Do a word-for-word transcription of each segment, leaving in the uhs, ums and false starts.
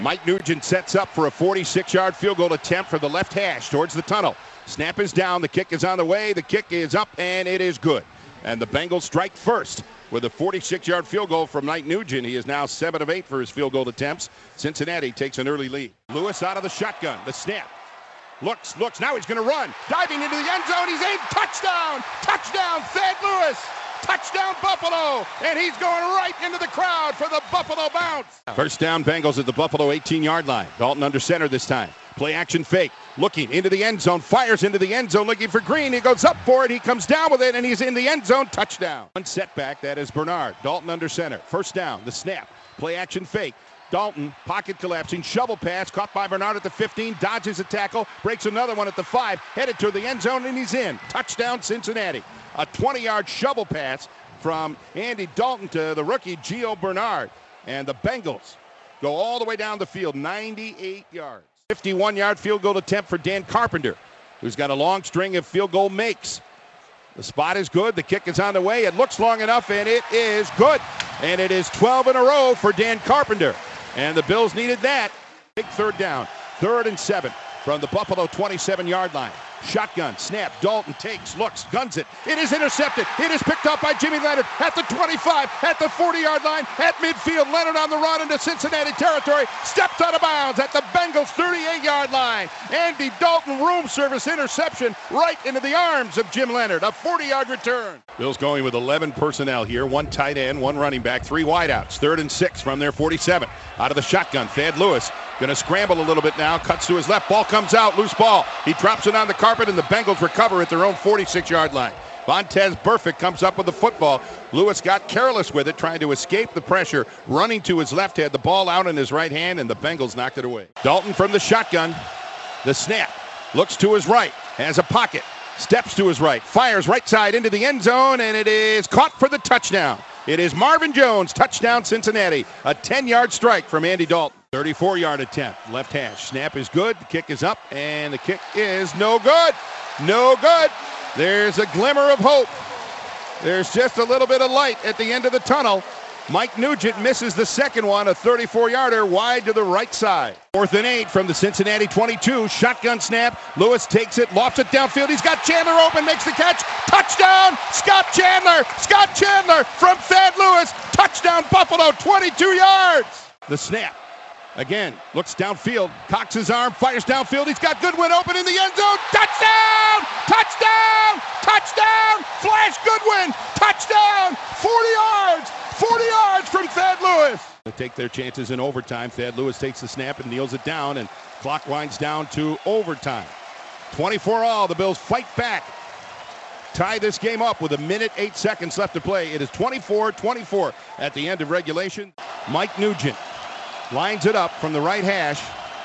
Mike Nugent sets up for a forty-six yard field goal attempt for the left hash towards the tunnel. Snap is down, the kick is on the way, the kick is up, and it is good. And the Bengals strike first with a forty-six yard field goal from Mike Nugent. He is now seven of eight for his field goal attempts. Cincinnati takes an early lead. Lewis out of the shotgun, the snap. Looks, looks, now he's going to run. Diving into the end zone, he's in. Touchdown! Touchdown, Thad Lewis! Touchdown, Buffalo! And he's going right into the crowd for the Buffalo bounce. First down, Bengals at the Buffalo eighteen yard line. Dalton under center this time. Play action fake. Looking into the end zone. Fires into the end zone looking for Green. He goes up for it. He comes down with it, and he's in the end zone. Touchdown. One setback. That is Bernard. Dalton under center. First down. The snap. Play action fake. Dalton, pocket collapsing, shovel pass, caught by Bernard at the fifteen, dodges a tackle, breaks another one at the five, headed to the end zone, and he's in. Touchdown, Cincinnati. A twenty yard shovel pass from Andy Dalton to the rookie Gio Bernard. And the Bengals go all the way down the field, ninety-eight yards. fifty-one yard field goal attempt for Dan Carpenter, who's got a long string of field goal makes. The spot is good. The kick is on the way. It looks long enough, and it is good. And it is twelve in a row for Dan Carpenter. And the Bills needed that. Big third down. Third and seven from the Buffalo twenty-seven yard line. Shotgun, snap, Dalton takes, looks, guns it. It is intercepted. It is picked up by Jimmy Leonard at the twenty-five, at the forty yard line, at midfield. Leonard on the run into Cincinnati territory. Steps out of bounds at the Bengals thirty-eight yard line. Andy Dalton, room service interception right into the arms of Jim Leonard. A forty yard return. Bills going with eleven personnel here. One tight end, one running back, three wideouts. Third and six from their forty-seven. Out of the shotgun, Thad Lewis. Going to scramble a little bit now. Cuts to his left. Ball comes out. Loose ball. He drops it on the carpet, and the Bengals recover at their own forty-six yard line. Vontez Burfict comes up with the football. Lewis got careless with it, trying to escape the pressure. Running to his left, had the ball out in his right hand, and the Bengals knocked it away. Dalton from the shotgun. The snap. Looks to his right. Has a pocket. Steps to his right. Fires right side into the end zone, and it is caught for the touchdown. It is Marvin Jones. Touchdown, Cincinnati. A ten yard strike from Andy Dalton. thirty-four yard attempt. Left hash. Snap is good. The kick is up, and the kick is no good. No good. There's a glimmer of hope. There's just a little bit of light at the end of the tunnel. Mike Nugent misses the second one, a thirty-four yarder wide to the right side. Fourth and eight from the Cincinnati twenty-two. Shotgun snap. Lewis takes it, lofts it downfield. He's got Chandler open, makes the catch. Touchdown, Scott Chandler. Scott Chandler from Thad Lewis. Touchdown, Buffalo, twenty-two yards. The snap. Again, looks downfield, cocks his arm, fires downfield. He's got Goodwin open in the end zone. Touchdown! Touchdown! Touchdown! Flash Goodwin! Touchdown! forty yards! forty yards from Thad Lewis. They take their chances in overtime. Thad Lewis takes the snap and kneels it down, and clock winds down to overtime. twenty-four all. The Bills fight back. Tie this game up with a minute, eight seconds left to play. It is twenty-four twenty-four at the end of regulation. Mike Nugent lines it up from the right hash.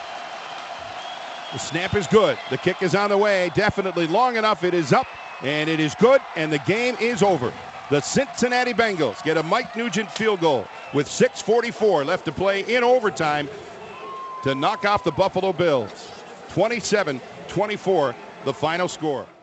The snap is good. The kick is on the way. Definitely long enough. It is up, and it is good, and the game is over. The Cincinnati Bengals get a Mike Nugent field goal with six forty-four left to play in overtime to knock off the Buffalo Bills. twenty-seven twenty-four, the final score.